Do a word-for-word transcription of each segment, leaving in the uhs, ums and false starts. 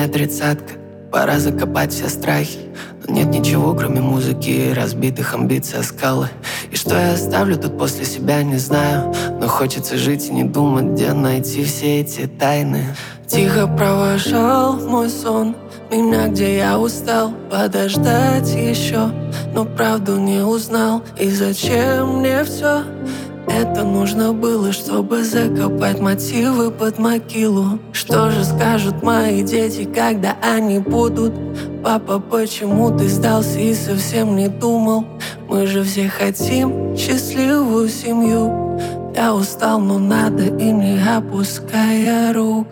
мне тридцатка, пора закопать все страхи. Но нет ничего, кроме музыки и разбитых амбиций о скалы. И что я оставлю тут после себя, не знаю. Но хочется жить и не думать, где найти все эти тайны. Тихо провожал мой сон меня, где я устал подождать еще, но правду не узнал. И зачем мне все это нужно было, чтобы закопать мотивы под могилу? Что же скажут мои дети, когда они будут: папа, почему ты сдался и совсем не думал? Мы же все хотим счастливую семью. Я устал, но надо, и не опуская рук.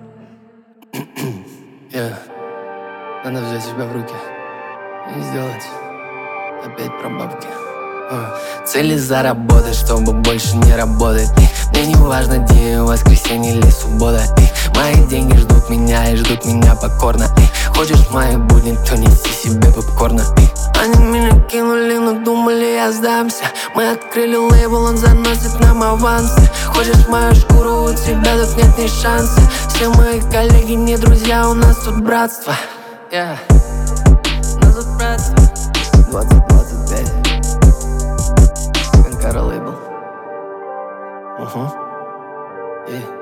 Yeah. Надо взять себя в руки и сделать опять про бабки. Цели заработать, чтобы больше не работать. Мне не важно, день, воскресенье или суббота. Мои деньги ждут меня и ждут меня покорно. Хочешь мои будни, то неси себе попкорна. Они меня кинули, но думали, я сдамся. Мы открыли лейбл, он заносит нам авансы. Хочешь мою шкуру, у тебя тут нет ни шанса. Все мои коллеги не друзья, у нас тут братство. Yeah. У нас тут братство. двадцать двадцать пять. Кара лейбл. Угу. Yeah.